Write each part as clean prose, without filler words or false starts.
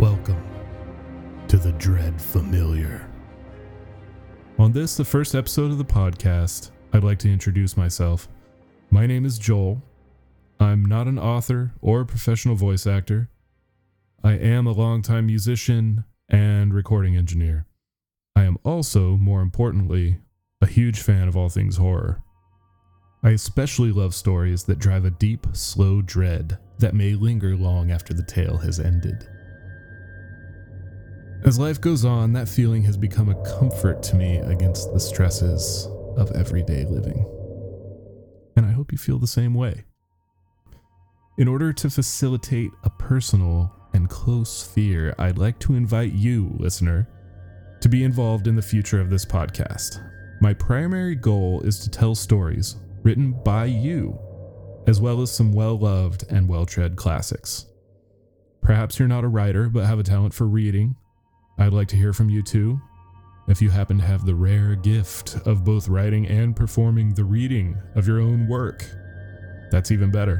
Welcome to the Dread Familiar. On this, the first episode of the podcast, I'd like to introduce myself. My name is Joel. I'm not an author or a professional voice actor. I am a longtime musician and recording engineer. I am also, more importantly, a huge fan of all things horror. I especially love stories that drive a deep, slow dread that may linger long after the tale has ended. As life goes on, that feeling has become a comfort to me against the stresses of everyday living. And I hope you feel the same way. In order to facilitate a personal and close fear, I'd like to invite you, listener, to be involved in the future of this podcast. My primary goal is to tell stories written by you, as well as some well-loved and well-tread classics. Perhaps you're not a writer, but have a talent for reading. I'd like to hear from you too. If you happen to have the rare gift of both writing and performing the reading of your own work, that's even better.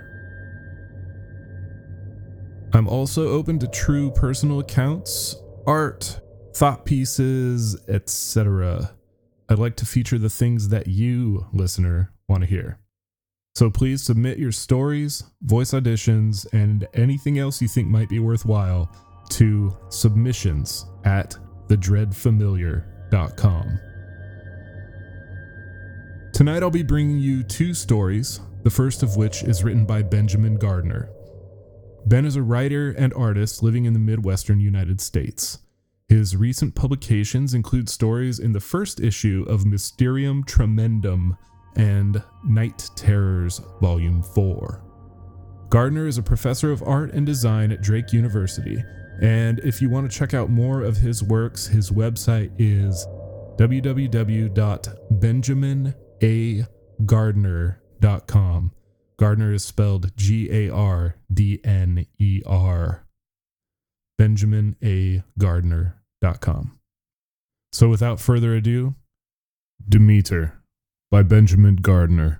I'm also open to true personal accounts, art, thought pieces, etc. I'd like to feature the things that you, listener, want to hear. So please submit your stories, voice auditions, and anything else you think might be worthwhile to submissions@thedreadfamiliar.com. Tonight I'll be bringing you two stories, the first of which is written by Benjamin Gardner. Ben is a writer and artist living in the Midwestern United States. His recent publications include stories in the first issue of Mysterium Tremendum and Night Terrors Volume 4. Gardner is a professor of art and design at Drake University, and if you want to check out more of his works, his website is www.benjaminagardner.com. Gardner is spelled Gardner. BenjaminAGardner.com. So without further ado, Demeter by Benjamin Gardner.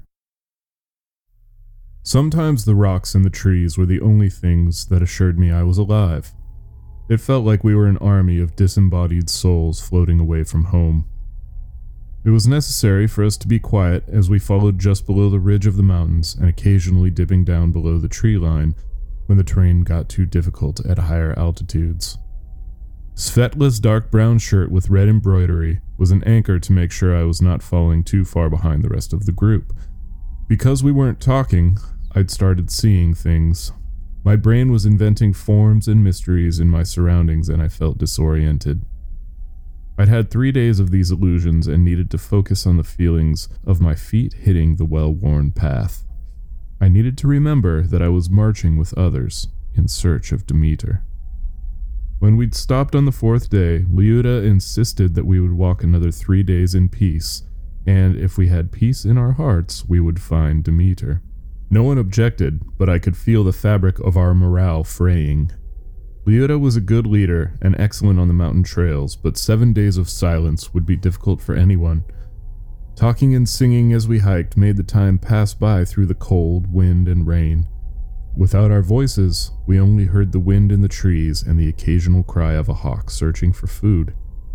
Sometimes the rocks and the trees were the only things that assured me I was alive. It felt like we were an army of disembodied souls floating away from home. It was necessary for us to be quiet as we followed just below the ridge of the mountains and occasionally dipping down below the tree line when the terrain got too difficult at higher altitudes. Svetla's dark brown shirt with red embroidery was an anchor to make sure I was not falling too far behind the rest of the group. Because we weren't talking, I'd started seeing things. My brain was inventing forms and mysteries in my surroundings, and I felt disoriented. I'd had 3 days of these illusions and needed to focus on the feelings of my feet hitting the well-worn path. I needed to remember that I was marching with others in search of Demeter. When we'd stopped on the 4th day, Liuta insisted that we would walk another 3 days in peace, and if we had peace in our hearts, we would find Demeter. No one objected, but I could feel the fabric of our morale fraying. Liuta was a good leader and excellent on the mountain trails, but 7 days of silence would be difficult for anyone. Talking and singing as we hiked made the time pass by through the cold, wind, and rain. Without our voices, we only heard the wind in the trees and the occasional cry of a hawk searching for food.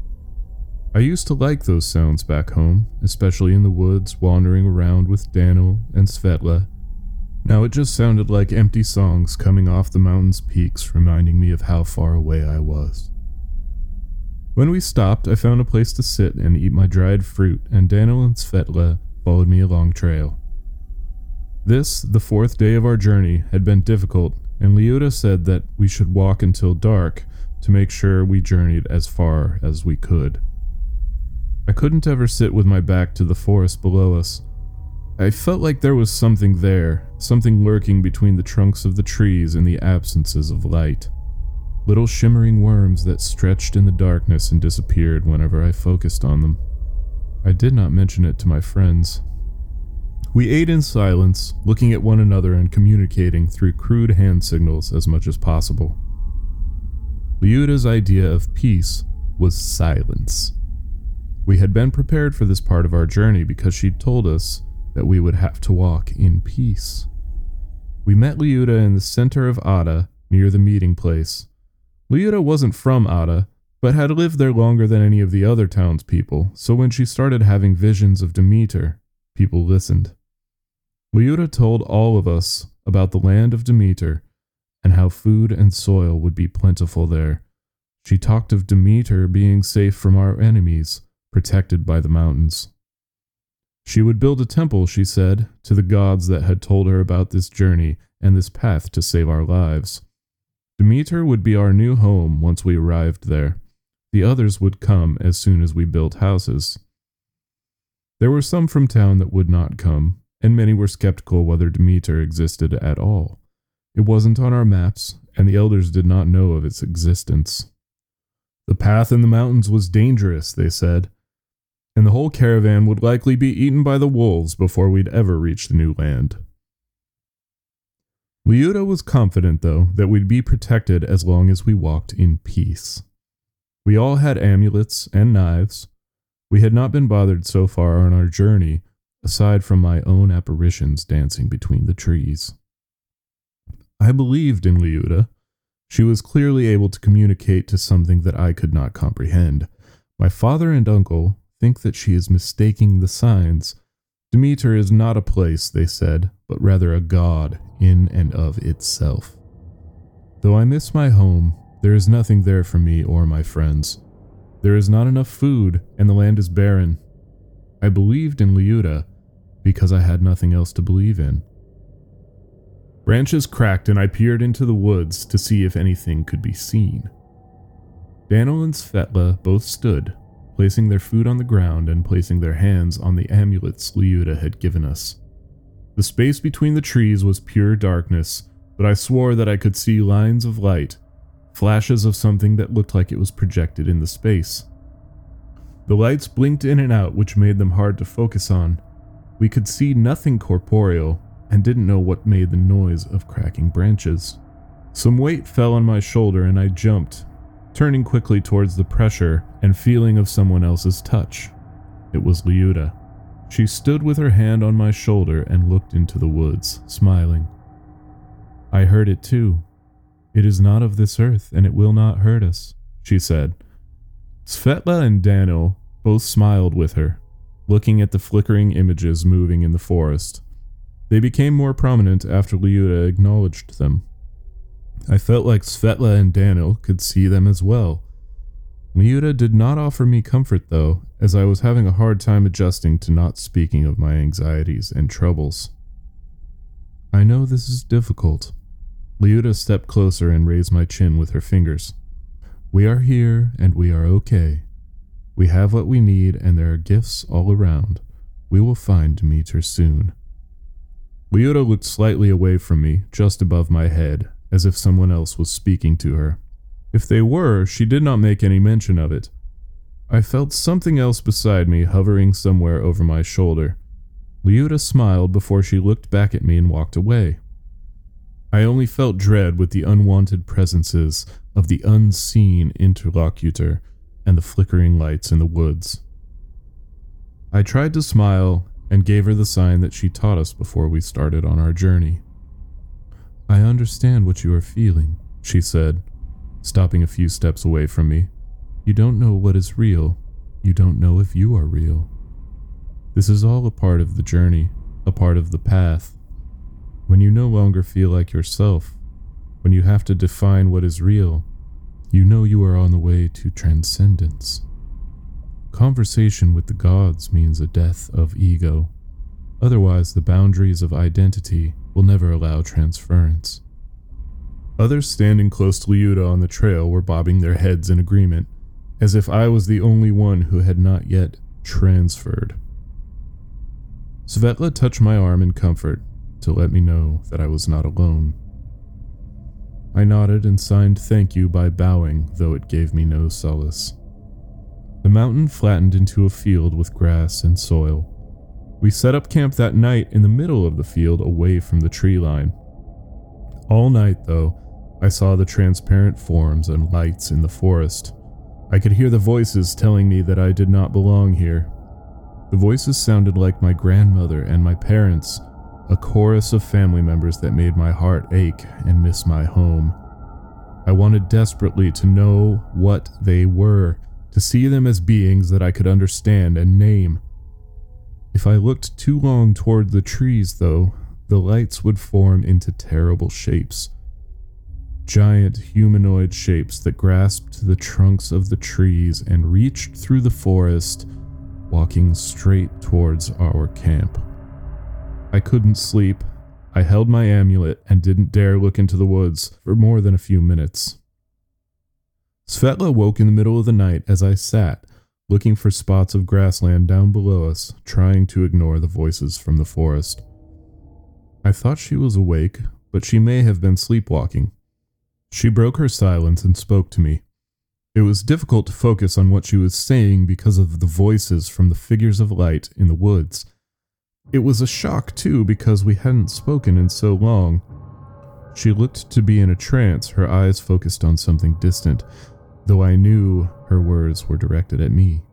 I used to like those sounds back home, especially in the woods wandering around with Daniel and Svetla. Now it just sounded like empty songs coming off the mountain's peaks, reminding me of how far away I was. When we stopped, I found a place to sit and eat my dried fruit, and Daniel and Svetla followed me along trail. This, the 4th day of our journey, had been difficult, and Liuta said that we should walk until dark to make sure we journeyed as far as we could. I couldn't ever sit with my back to the forest below us. I felt like there was something there, something lurking between the trunks of the trees and the absences of light. Little shimmering worms that stretched in the darkness and disappeared whenever I focused on them. I did not mention it to my friends. We ate in silence, looking at one another and communicating through crude hand signals as much as possible. Liuta's idea of peace was silence. We had been prepared for this part of our journey because she'd told us that we would have to walk in peace. We met Liuta in the center of Ada, near the meeting place. Liuta wasn't from Ada, but had lived there longer than any of the other townspeople, so when she started having visions of Demeter, people listened. Liuta told all of us about the land of Demeter and how food and soil would be plentiful there. She talked of Demeter being safe from our enemies, protected by the mountains. She would build a temple, she said, to the gods that had told her about this journey and this path to save our lives. Demeter would be our new home once we arrived there. The others would come as soon as we built houses. There were some from town that would not come, and many were skeptical whether Demeter existed at all. It wasn't on our maps, and the elders did not know of its existence. The path in the mountains was dangerous, they said, and the whole caravan would likely be eaten by the wolves before we'd ever reach the new land. Liuta was confident, though, that we'd be protected as long as we walked in peace. We all had amulets and knives. We had not been bothered so far on our journey, aside from my own apparitions dancing between the trees. I believed in Liuta. She was clearly able to communicate to something that I could not comprehend. My father and uncle think that she is mistaking the signs. Demeter is not a place, they said, but rather a god in and of itself. Though I miss my home, there is nothing there for me or my friends. There is not enough food, and the land is barren. I believed in Liuta because I had nothing else to believe in. Branches cracked, and I peered into the woods to see if anything could be seen. Daniel and Svetla both stood, placing their food on the ground and placing their hands on the amulets Liuta had given us. The space between the trees was pure darkness, but I swore that I could see lines of light, flashes of something that looked like it was projected in the space. The lights blinked in and out, which made them hard to focus on. We could see nothing corporeal, and didn't know what made the noise of cracking branches. Some weight fell on my shoulder and I jumped, turning quickly towards the pressure and feeling of someone else's touch. It was Liuta. She stood with her hand on my shoulder and looked into the woods, smiling. I heard it too. It is not of this earth, and it will not hurt us, she said. Svetla and Daniel both smiled with her, looking at the flickering images moving in the forest. They became more prominent after Liuta acknowledged them. I felt like Svetla and Daniel could see them as well. Liuta did not offer me comfort, though, as I was having a hard time adjusting to not speaking of my anxieties and troubles. I know this is difficult. Liuta stepped closer and raised my chin with her fingers. We are here, and we are okay. We have what we need, and there are gifts all around. We will find Demeter soon. Liuta looked slightly away from me, just above my head, as if someone else was speaking to her. If they were, she did not make any mention of it. I felt something else beside me hovering somewhere over my shoulder. Liuta smiled before she looked back at me and walked away. I only felt dread with the unwanted presences of the unseen interlocutor and the flickering lights in the woods. I tried to smile and gave her the sign that she taught us before we started on our journey. I understand what you are feeling, she said, stopping a few steps away from me. You don't know what is real. You don't know if you are real. This is all a part of the journey, a part of the path. When you no longer feel like yourself, when you have to define what is real, you know you are on the way to transcendence. Conversation with the gods means a death of ego. Otherwise, the boundaries of identity will never allow transference. Others standing close to Liuta on the trail were bobbing their heads in agreement, as if I was the only one who had not yet transferred. Svetla touched my arm in comfort to let me know that I was not alone. I nodded and signed thank you by bowing, though it gave me no solace. The mountain flattened into a field with grass and soil. We set up camp that night in the middle of the field away from the tree line. All night, though, I saw the transparent forms and lights in the forest. I could hear the voices telling me that I did not belong here. The voices sounded like my grandmother and my parents, a chorus of family members that made my heart ache and miss my home. I wanted desperately to know what they were, to see them as beings that I could understand and name. If I looked too long toward the trees, though, the lights would form into terrible shapes. Giant humanoid shapes that grasped the trunks of the trees and reached through the forest, walking straight towards our camp. I couldn't sleep. I held my amulet and didn't dare look into the woods for more than a few minutes. Svetla woke in the middle of the night as I sat, looking for spots of grassland down below us, trying to ignore the voices from the forest. I thought she was awake, but she may have been sleepwalking. She broke her silence and spoke to me. It was difficult to focus on what she was saying because of the voices from the figures of light in the woods. It was a shock, too, because we hadn't spoken in so long. She looked to be in a trance, her eyes focused on something distant, though I knew her words were directed at me.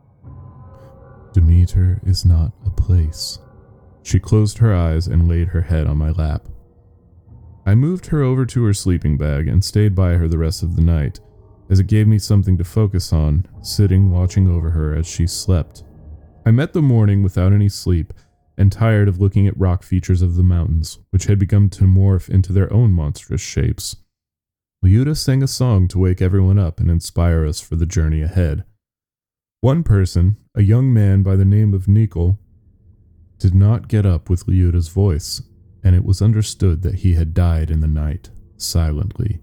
Demeter is not a place. She closed her eyes and laid her head on my lap. I moved her over to her sleeping bag and stayed by her the rest of the night, as it gave me something to focus on, sitting watching over her as she slept. I met the morning without any sleep, and tired of looking at rock features of the mountains, which had begun to morph into their own monstrous shapes. Liuta sang a song to wake everyone up and inspire us for the journey ahead. One person, a young man by the name of Nikol, did not get up with Liuta's voice, and it was understood that he had died in the night, silently.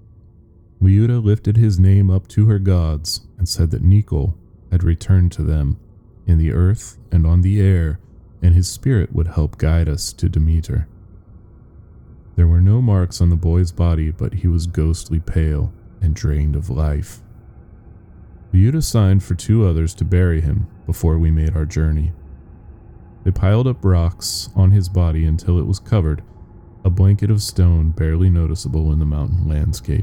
Liuta lifted his name up to her gods and said that Nikol had returned to them, in the earth and on the air, and his spirit would help guide us to Demeter. There were no marks on the boy's body, but he was ghostly pale and drained of life. Liuta signed for 2 others to bury him before we made our journey. They piled up rocks on his body until it was covered, a blanket of stone barely noticeable in the mountain landscape.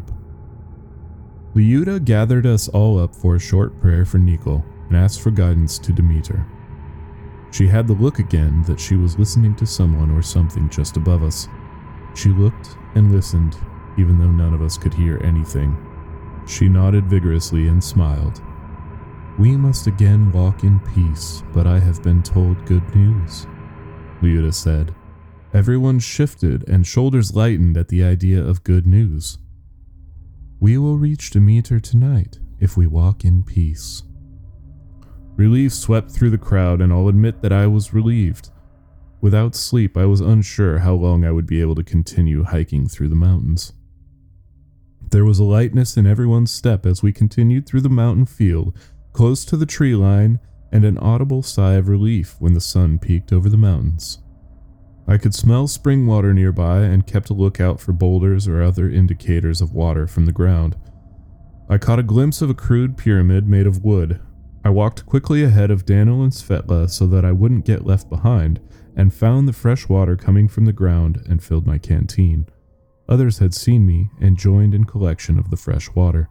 Liuta gathered us all up for a short prayer for Nikol and asked for guidance to Demeter. She had the look again that she was listening to someone or something just above us. She looked and listened, even though none of us could hear anything. She nodded vigorously and smiled. "We must again walk in peace, but I have been told good news," Liuta said. Everyone shifted and shoulders lightened at the idea of good news. "We will reach Demeter tonight if we walk in peace." Relief swept through the crowd, and I'll admit that I was relieved. Without sleep, I was unsure how long I would be able to continue hiking through the mountains. There was a lightness in everyone's step as we continued through the mountain field, close to the tree line, and an audible sigh of relief when the sun peeked over the mountains. I could smell spring water nearby and kept a lookout for boulders or other indicators of water from the ground. I caught a glimpse of a crude pyramid made of wood. I walked quickly ahead of Daniel and Svetla so that I wouldn't get left behind, and found the fresh water coming from the ground and filled my canteen. Others had seen me and joined in collection of the fresh water.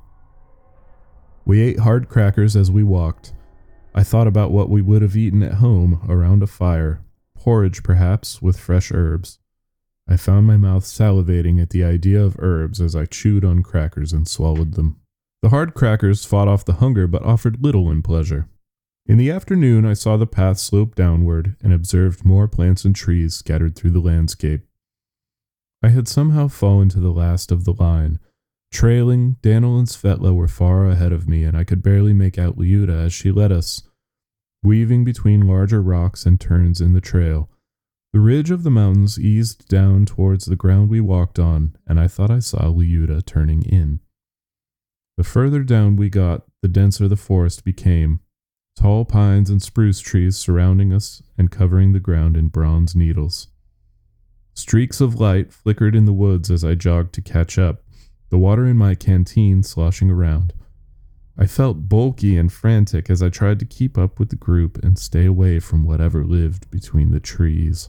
We ate hard crackers as we walked. I thought about what we would have eaten at home around a fire, porridge perhaps with fresh herbs. I found my mouth salivating at the idea of herbs as I chewed on crackers and swallowed them. The hard crackers fought off the hunger but offered little in pleasure. In the afternoon, I saw the path slope downward and observed more plants and trees scattered through the landscape. I had somehow fallen to the last of the line. Trailing, Daniel and Svetla were far ahead of me, and I could barely make out Liuta as she led us, weaving between larger rocks and turns in the trail. The ridge of the mountains eased down towards the ground we walked on, and I thought I saw Liuta turning in. The further down we got, the denser the forest became, tall pines and spruce trees surrounding us and covering the ground in bronze needles. Streaks of light flickered in the woods as I jogged to catch up, the water in my canteen sloshing around. I felt bulky and frantic as I tried to keep up with the group and stay away from whatever lived between the trees.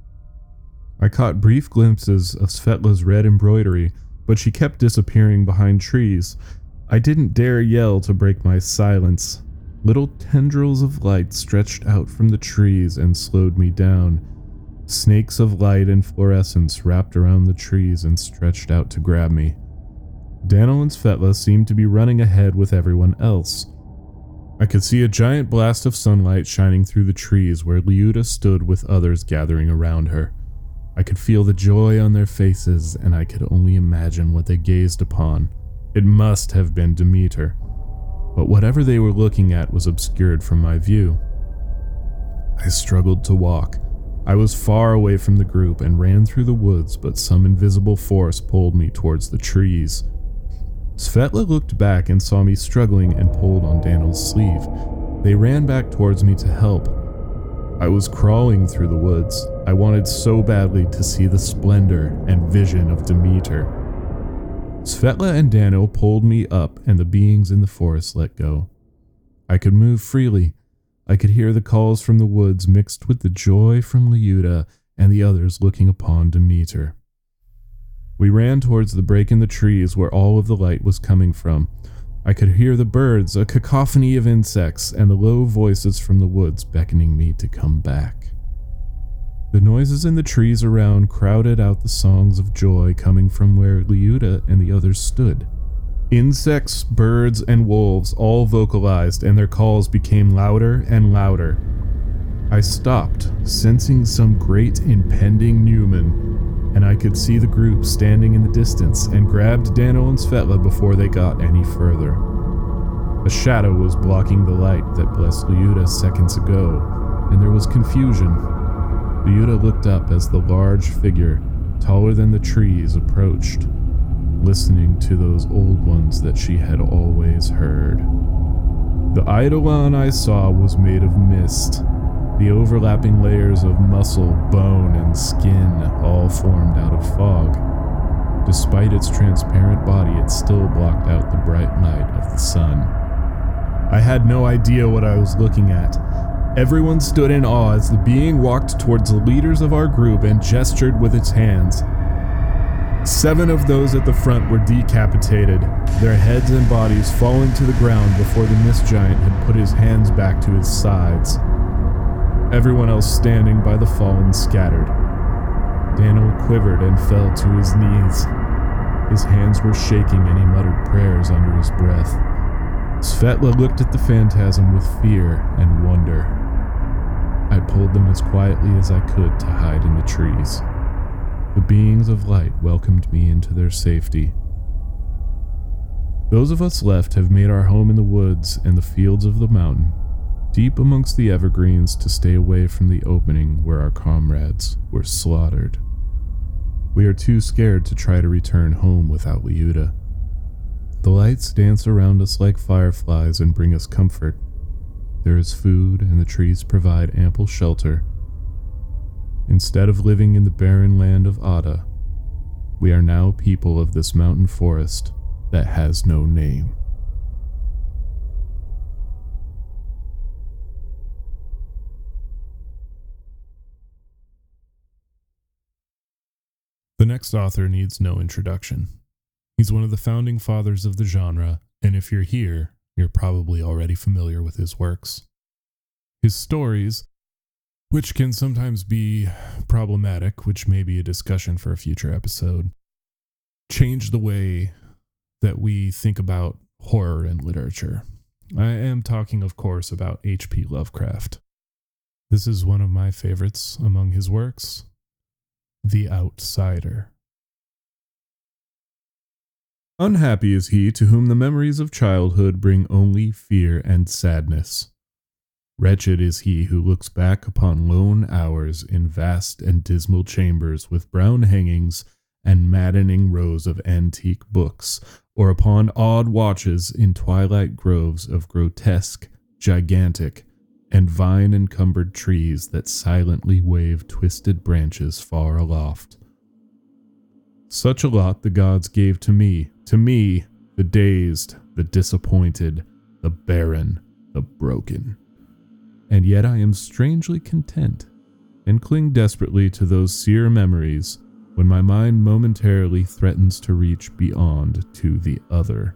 I caught brief glimpses of Svetla's red embroidery, but she kept disappearing behind trees. I didn't dare yell to break my silence. Little tendrils of light stretched out from the trees and slowed me down. Snakes of light and fluorescence wrapped around the trees and stretched out to grab me. Daniel and Svetla seemed to be running ahead with everyone else. I could see a giant blast of sunlight shining through the trees where Liuta stood with others gathering around her. I could feel the joy on their faces, and I could only imagine what they gazed upon. It must have been Demeter, but whatever they were looking at was obscured from my view. I struggled to walk. I was far away from the group and ran through the woods, but some invisible force pulled me towards the trees. Svetla looked back and saw me struggling and pulled on Daniel's sleeve. They ran back towards me to help. I was crawling through the woods. I wanted so badly to see the splendor and vision of Demeter. Svetla and Daniel pulled me up, and the beings in the forest let go. I could move freely. I could hear the calls from the woods mixed with the joy from Liuta and the others looking upon Demeter. We ran towards the break in the trees where all of the light was coming from. I could hear the birds, a cacophony of insects, and the low voices from the woods beckoning me to come back. The noises in the trees around crowded out the songs of joy coming from where Liuta and the others stood. Insects, birds, and wolves all vocalized, and their calls became louder and louder. I stopped, sensing some great impending Newman, and I could see the group standing in the distance, and grabbed Daniel and Svetla before they got any further. A shadow was blocking the light that blessed Liuta seconds ago, and there was confusion. Liuta looked up as the large figure, taller than the trees, approached, listening to those old ones that she had always heard. The Eidolon I saw was made of mist. The overlapping layers of muscle, bone, and skin all formed out of fog. Despite its transparent body, it still blocked out the bright light of the sun. I had no idea what I was looking at. Everyone stood in awe as the being walked towards the leaders of our group and gestured with its hands. 7 of those at the front were decapitated, their heads and bodies falling to the ground before the mist giant had put his hands back to his sides. Everyone else standing by the fallen scattered. Daniel quivered and fell to his knees. His hands were shaking and he muttered prayers under his breath. Svetla looked at the phantasm with fear and wonder. I pulled them as quietly as I could to hide in the trees. The beings of light welcomed me into their safety. Those of us left have made our home in the woods and the fields of the mountain, deep amongst the evergreens to stay away from the opening where our comrades were slaughtered. We are too scared to try to return home without Liuta. The lights dance around us like fireflies and bring us comfort. There is food and the trees provide ample shelter. Instead of living in the barren land of Ada, we are now people of this mountain forest that has no name. The next author needs no introduction. He's one of the founding fathers of the genre, and if you're here, you're probably already familiar with his works. His stories, which can sometimes be problematic, which may be a discussion for a future episode, change the way that we think about horror in literature. I am talking, of course, about H.P. Lovecraft. This is one of my favorites among his works, The Outsider. Unhappy is he to whom the memories of childhood bring only fear and sadness. Wretched is he who looks back upon lone hours in vast and dismal chambers with brown hangings and maddening rows of antique books, or upon odd watches in twilight groves of grotesque, gigantic, and vine-encumbered trees that silently wave twisted branches far aloft. Such a lot the gods gave to me, the dazed, the disappointed, the barren, the broken. And yet I am strangely content, and cling desperately to those sere memories when my mind momentarily threatens to reach beyond to the other.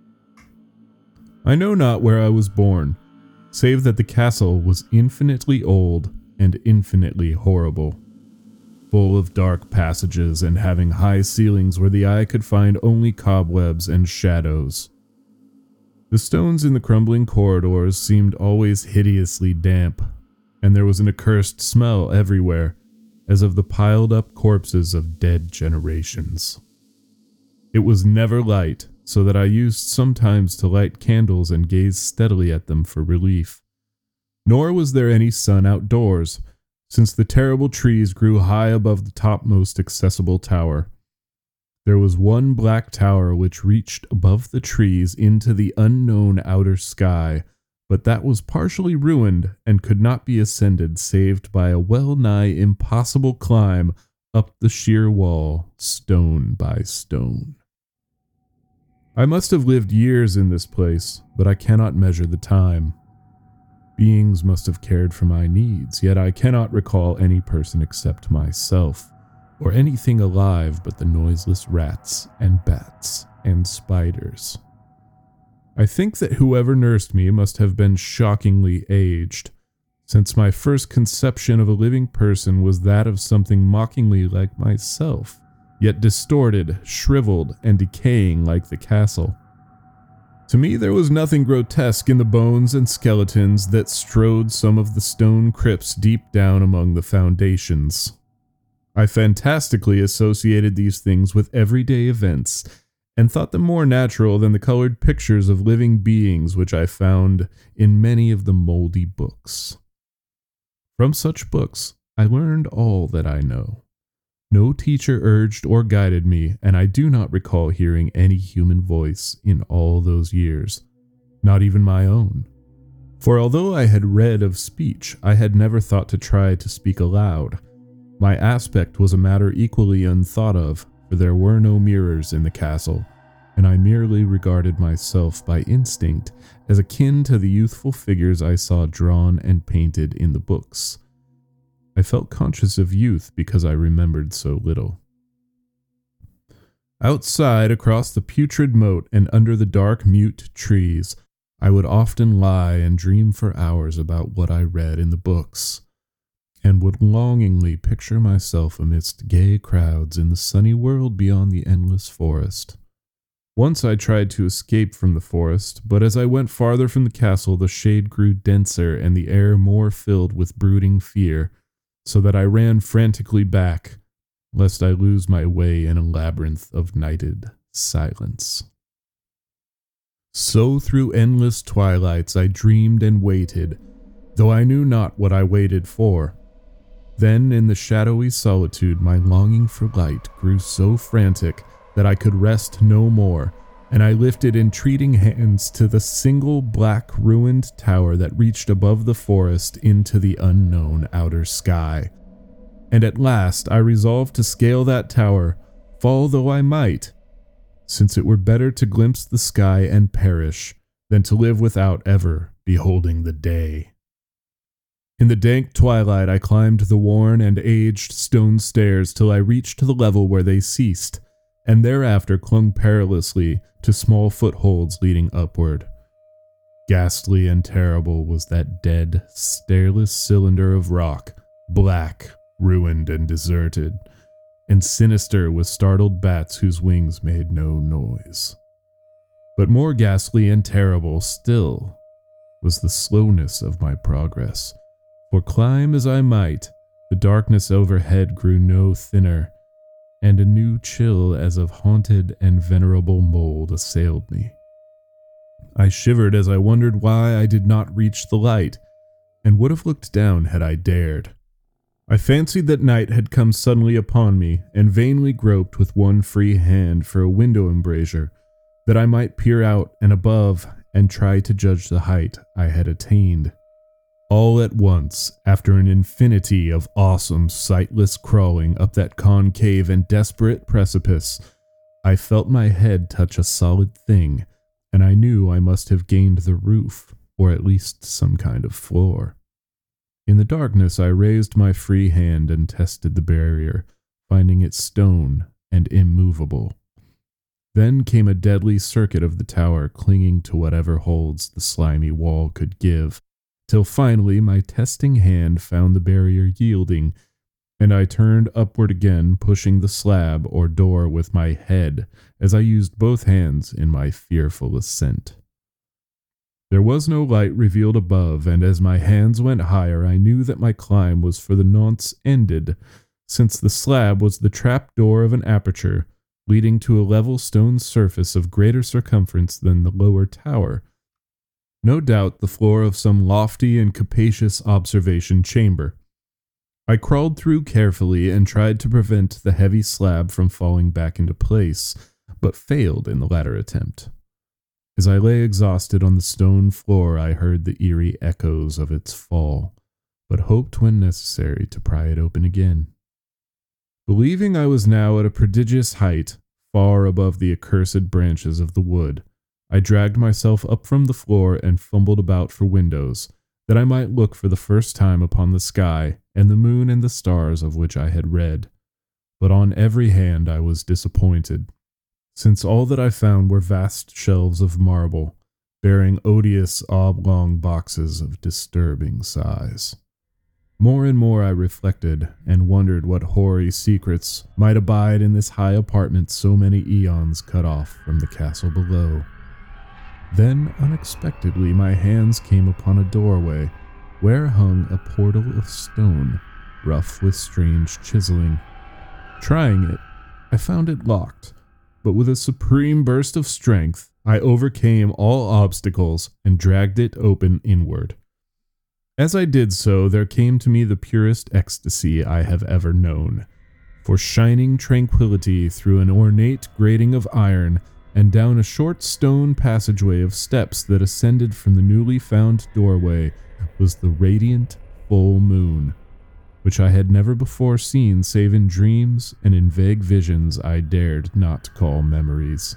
I know not where I was born, save that the castle was infinitely old and infinitely horrible. full of dark passages and having high ceilings where the eye could find only cobwebs and shadows. The stones in the crumbling corridors seemed always hideously damp, and there was an accursed smell everywhere, as of the piled-up corpses of dead generations. It was never light, so that I used sometimes to light candles and gaze steadily at them for relief. Nor was there any sun outdoors, since the terrible trees grew high above the topmost accessible tower. There was one black tower which reached above the trees into the unknown outer sky, but that was partially ruined and could not be ascended save by a well-nigh impossible climb up the sheer wall, stone by stone. I must have lived years in this place, but I cannot measure the time. Beings must have cared for my needs, yet I cannot recall any person except myself, or anything alive but the noiseless rats and bats and spiders. I think that whoever nursed me must have been shockingly aged, since my first conception of a living person was that of something mockingly like myself, yet distorted, shriveled, and decaying like the castle. To me, there was nothing grotesque in the bones and skeletons that strode some of the stone crypts deep down among the foundations. I fantastically associated these things with everyday events, and thought them more natural than the colored pictures of living beings which I found in many of the moldy books. From such books, I learned all that I know. No teacher urged or guided me, and I do not recall hearing any human voice in all those years, not even my own. For although I had read of speech, I had never thought to try to speak aloud. My aspect was a matter equally unthought of, for there were no mirrors in the castle, and I merely regarded myself by instinct as akin to the youthful figures I saw drawn and painted in the books. I felt conscious of youth because I remembered so little. Outside, across the putrid moat and under the dark, mute trees, I would often lie and dream for hours about what I read in the books, and would longingly picture myself amidst gay crowds in the sunny world beyond the endless forest. Once I tried to escape from the forest, but as I went farther from the castle, the shade grew denser and the air more filled with brooding fear, so that I ran frantically back, lest I lose my way in a labyrinth of nighted silence. So through endless twilights I dreamed and waited, though I knew not what I waited for. Then in the shadowy solitude my longing for light grew so frantic that I could rest no more, and I lifted entreating hands to the single black ruined tower that reached above the forest into the unknown outer sky. And at last I resolved to scale that tower, fall though I might, since it were better to glimpse the sky and perish than to live without ever beholding the day. In the dank twilight I climbed the worn and aged stone stairs till I reached the level where they ceased, and thereafter clung perilously to small footholds leading upward. Ghastly and terrible was that dead, stairless cylinder of rock, black, ruined, and deserted, and sinister with startled bats whose wings made no noise. But more ghastly and terrible still was the slowness of my progress, for climb as I might, the darkness overhead grew no thinner, and a new chill as of haunted and venerable mold assailed me. I shivered as I wondered why I did not reach the light, and would have looked down had I dared. I fancied that night had come suddenly upon me, and vainly groped with one free hand for a window embrasure, that I might peer out and above and try to judge the height I had attained. All at once, after an infinity of awesome, sightless crawling up that concave and desperate precipice, I felt my head touch a solid thing, and I knew I must have gained the roof, or at least some kind of floor. In the darkness I raised my free hand and tested the barrier, finding it stone and immovable. Then came a deadly circuit of the tower, clinging to whatever holds the slimy wall could give, till finally my testing hand found the barrier yielding, and I turned upward again, pushing the slab or door with my head as I used both hands in my fearful ascent. There was no light revealed above, and as my hands went higher, I knew that my climb was for the nonce ended, since the slab was the trap door of an aperture leading to a level stone surface of greater circumference than the lower tower. No doubt the floor of some lofty and capacious observation chamber. I crawled through carefully and tried to prevent the heavy slab from falling back into place, but failed in the latter attempt. As I lay exhausted on the stone floor, I heard the eerie echoes of its fall, but hoped when necessary to pry it open again. Believing I was now at a prodigious height, far above the accursed branches of the wood, I dragged myself up from the floor and fumbled about for windows, that I might look for the first time upon the sky and the moon and the stars of which I had read. But on every hand I was disappointed, since all that I found were vast shelves of marble, bearing odious oblong boxes of disturbing size. More and more I reflected, and wondered what hoary secrets might abide in this high apartment so many eons cut off from the castle below. Then, unexpectedly, my hands came upon a doorway, where hung a portal of stone, rough with strange chiseling. Trying it, I found it locked, but with a supreme burst of strength, I overcame all obstacles and dragged it open inward. As I did so, there came to me the purest ecstasy I have ever known, for shining tranquility through an ornate grating of iron and down a short stone passageway of steps that ascended from the newly found doorway was the radiant full moon, which I had never before seen save in dreams and in vague visions I dared not call memories.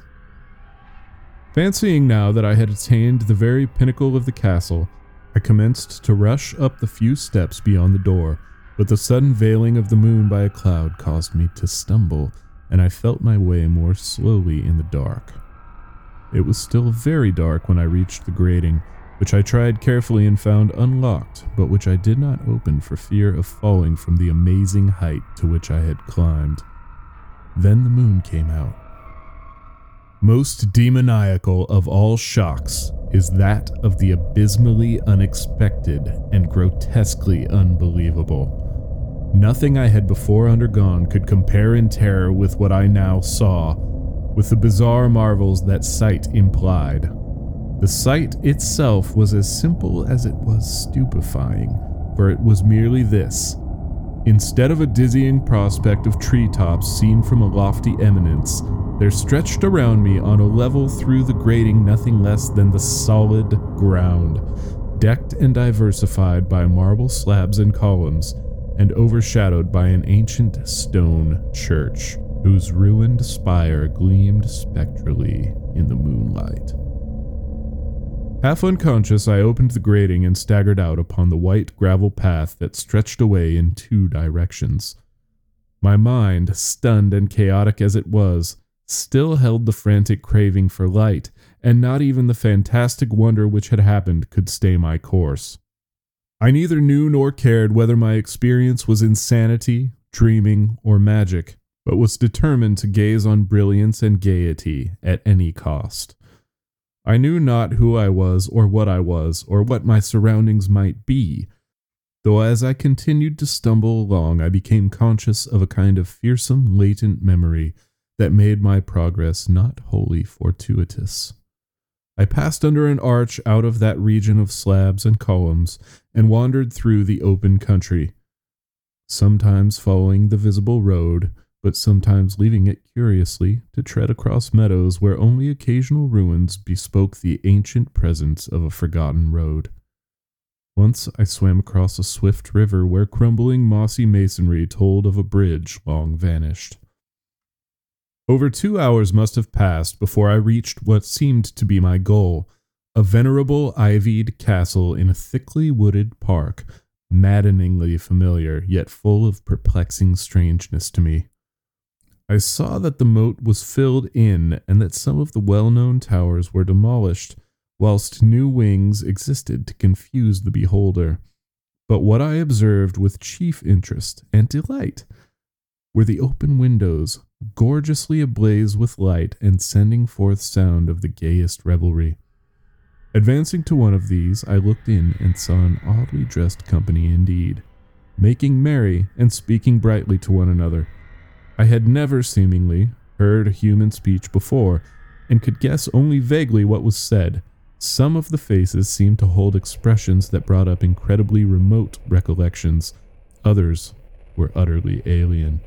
Fancying now that I had attained the very pinnacle of the castle, I commenced to rush up the few steps beyond the door, but the sudden veiling of the moon by a cloud caused me to stumble, and I felt my way more slowly in the dark. It was still very dark when I reached the grating, which I tried carefully and found unlocked, but which I did not open for fear of falling from the amazing height to which I had climbed. Then the moon came out. Most demoniacal of all shocks is that of the abysmally unexpected and grotesquely unbelievable. Nothing I had before undergone could compare in terror with what I now saw, with the bizarre marvels that sight implied. The sight itself was as simple as it was stupefying, for it was merely this. Instead of a dizzying prospect of treetops seen from a lofty eminence, there stretched around me on a level through the grating nothing less than the solid ground, decked and diversified by marble slabs and columns, and overshadowed by an ancient stone church, whose ruined spire gleamed spectrally in the moonlight. Half unconscious, I opened the grating and staggered out upon the white gravel path that stretched away in two directions. My mind, stunned and chaotic as it was, still held the frantic craving for light, and not even the fantastic wonder which had happened could stay my course. I neither knew nor cared whether my experience was insanity, dreaming, or magic, but was determined to gaze on brilliance and gaiety at any cost. I knew not who I was, or what my surroundings might be, though as I continued to stumble along I became conscious of a kind of fearsome latent memory that made my progress not wholly fortuitous. I passed under an arch out of that region of slabs and columns, and wandered through the open country, sometimes following the visible road, but sometimes leaving it curiously to tread across meadows where only occasional ruins bespoke the ancient presence of a forgotten road. Once I swam across a swift river where crumbling mossy masonry told of a bridge long vanished. Over 2 hours must have passed before I reached what seemed to be my goal, a venerable ivied castle in a thickly wooded park, maddeningly familiar yet full of perplexing strangeness to me. I saw that the moat was filled in and that some of the well-known towers were demolished, whilst new wings existed to confuse the beholder. But what I observed with chief interest and delight were the open windows, gorgeously ablaze with light and sending forth sound of the gayest revelry. Advancing to one of these, I looked in and saw an oddly dressed company indeed, making merry and speaking brightly to one another. I had never, seemingly, heard human speech before, and could guess only vaguely what was said. Some of the faces seemed to hold expressions that brought up incredibly remote recollections. Others were utterly alien.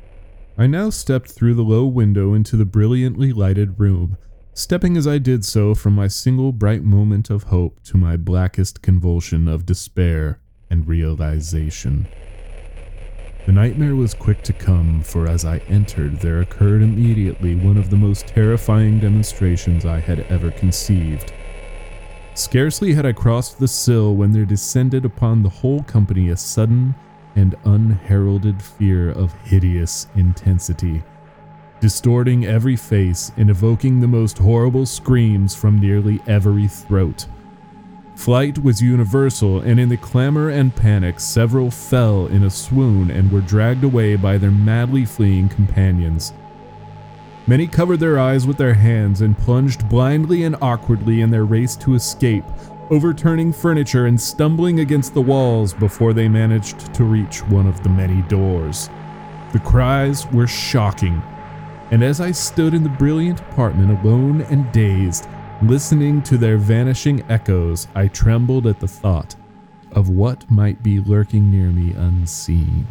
I now stepped through the low window into the brilliantly lighted room, stepping as I did so from my single bright moment of hope to my blackest convulsion of despair and realization. The nightmare was quick to come, for as I entered there occurred immediately one of the most terrifying demonstrations I had ever conceived. Scarcely had I crossed the sill when there descended upon the whole company a sudden and unheralded fear of hideous intensity, distorting every face and evoking the most horrible screams from nearly every throat. Flight was universal, and in the clamor and panic several fell in a swoon and were dragged away by their madly fleeing companions. Many covered their eyes with their hands and plunged blindly and awkwardly in their race to escape, overturning furniture and stumbling against the walls before they managed to reach one of the many doors. The cries were shocking, and as I stood in the brilliant apartment alone and dazed, listening to their vanishing echoes, I trembled at the thought of what might be lurking near me unseen.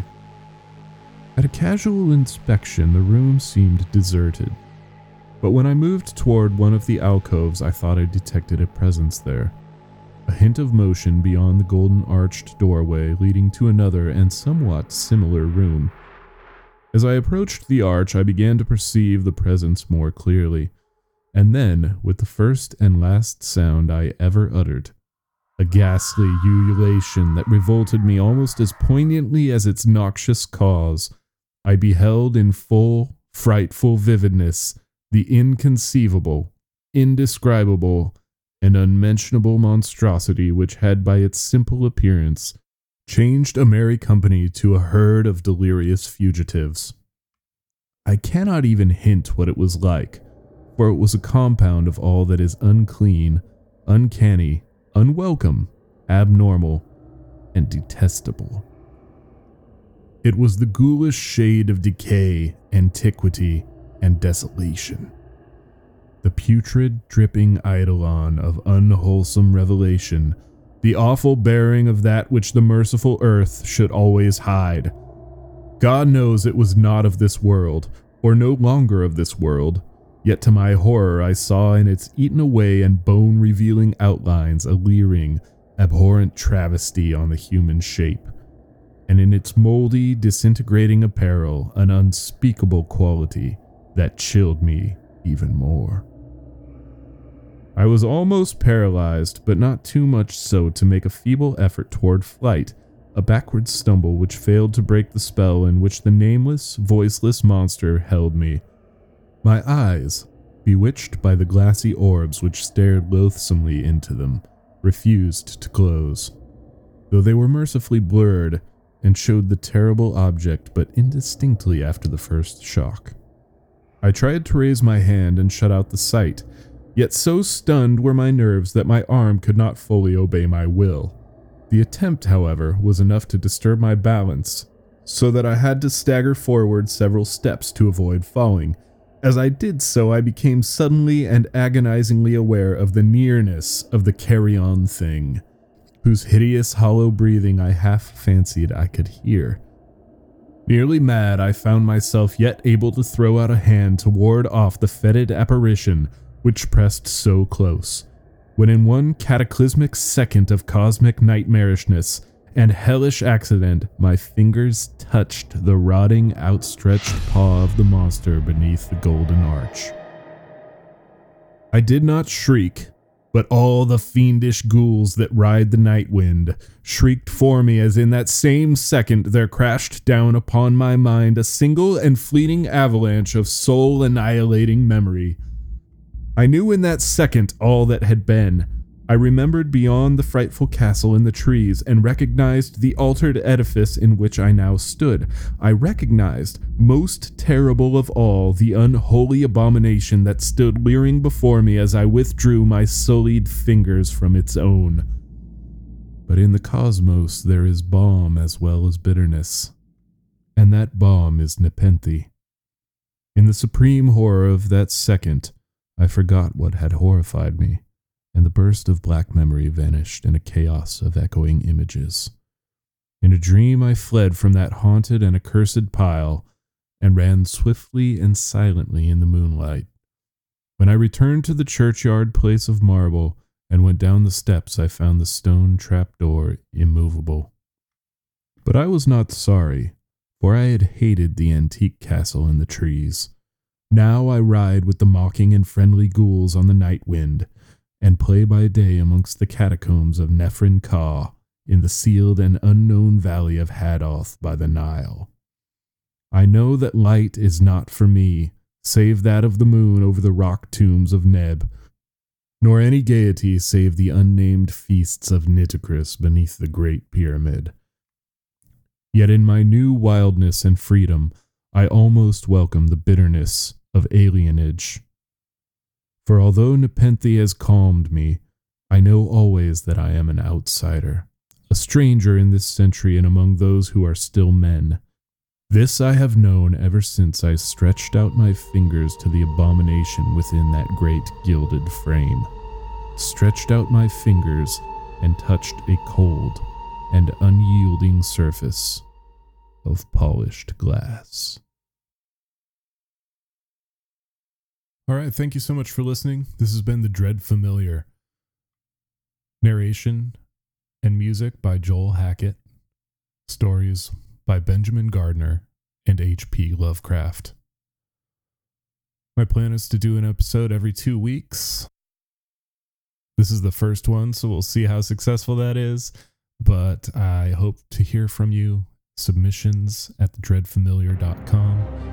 At a casual inspection, the room seemed deserted, but when I moved toward one of the alcoves, I thought I detected a presence there. A hint of motion beyond the golden arched doorway leading to another and somewhat similar room. As I approached the arch, I began to perceive the presence more clearly, and then, with the first and last sound I ever uttered, a ghastly ululation that revolted me almost as poignantly as its noxious cause, I beheld in full, frightful vividness the inconceivable, indescribable, and unmentionable monstrosity which had by its simple appearance changed a merry company to a herd of delirious fugitives. I cannot even hint what it was like, for it was a compound of all that is unclean, uncanny, unwelcome, abnormal, and detestable. It was the ghoulish shade of decay, antiquity, and desolation. The putrid, dripping eidolon of unwholesome revelation, the awful bearing of that which the merciful earth should always hide. God knows it was not of this world, or no longer of this world, yet to my horror I saw in its eaten away and bone-revealing outlines a leering, abhorrent travesty on the human shape, and in its moldy, disintegrating apparel an unspeakable quality that chilled me even more. I was almost paralyzed, but not too much so to make a feeble effort toward flight, a backward stumble which failed to break the spell in which the nameless, voiceless monster held me. My eyes, bewitched by the glassy orbs which stared loathsomely into them, refused to close, though they were mercifully blurred and showed the terrible object but indistinctly after the first shock. I tried to raise my hand and shut out the sight, yet so stunned were my nerves that my arm could not fully obey my will. The attempt, however, was enough to disturb my balance, so that I had to stagger forward several steps to avoid falling. As I did so, I became suddenly and agonizingly aware of the nearness of the carrion thing, whose hideous hollow breathing I half fancied I could hear. Nearly mad, I found myself yet able to throw out a hand to ward off the fetid apparition which pressed so close, when in one cataclysmic second of cosmic nightmarishness and hellish accident, my fingers touched the rotting, outstretched paw of the monster beneath the golden arch. I did not shriek, but all the fiendish ghouls that ride the night wind shrieked for me as in that same second there crashed down upon my mind a single and fleeting avalanche of soul-annihilating memory. I knew in that second all that had been, I remembered beyond the frightful castle in the trees and recognized the altered edifice in which I now stood. I recognized, most terrible of all, the unholy abomination that stood leering before me as I withdrew my sullied fingers from its own. But in the cosmos there is balm as well as bitterness, and that balm is Nepenthe. In the supreme horror of that second, I forgot what had horrified me, and the burst of black memory vanished in a chaos of echoing images. In a dream I fled from that haunted and accursed pile, and ran swiftly and silently in the moonlight. When I returned to the churchyard place of marble, and went down the steps, I found the stone trapdoor immovable. But I was not sorry, for I had hated the antique castle in the trees. Now I ride with the mocking and friendly ghouls on the night wind, and play by day amongst the catacombs of Nefrin Ka in the sealed and unknown valley of Hadoth by the Nile. I know that light is not for me, save that of the moon over the rock tombs of Neb, nor any gaiety save the unnamed feasts of Nitocris beneath the Great Pyramid. Yet in my new wildness and freedom, I almost welcome the bitterness of alienage. For although Nepenthe has calmed me, I know always that I am an outsider, a stranger in this century and among those who are still men. This I have known ever since I stretched out my fingers to the abomination within that great gilded frame, stretched out my fingers and touched a cold and unyielding surface of polished glass. All right, thank you so much for listening. This has been The Dread Familiar. Narration and music by Joel Hackett. Stories by Benjamin Gardner and H.P. Lovecraft. My plan is to do an episode every 2 weeks. This is the first one, so we'll see how successful that is. But I hope to hear from you. Submissions at thedreadfamiliar.com.